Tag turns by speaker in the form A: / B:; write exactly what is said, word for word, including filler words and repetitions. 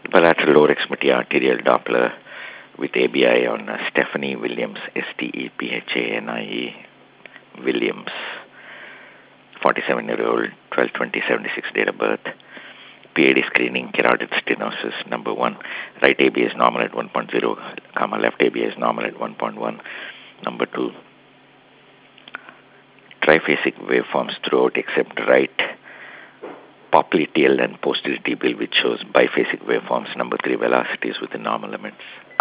A: bilateral lower extremity arterial Doppler with A B I on uh, Stephanie Williams, S T E P H A N I E Williams, forty-seven-year-old, twelve twenty seventy-six date of birth. P A D screening, carotid stenosis, number one. Right A B is normal at one point zero, comma left A B is normal at one point one. Number two, triphasic waveforms throughout except right popliteal and posterior tibial, which shows biphasic waveforms. Number three, velocities within normal limits.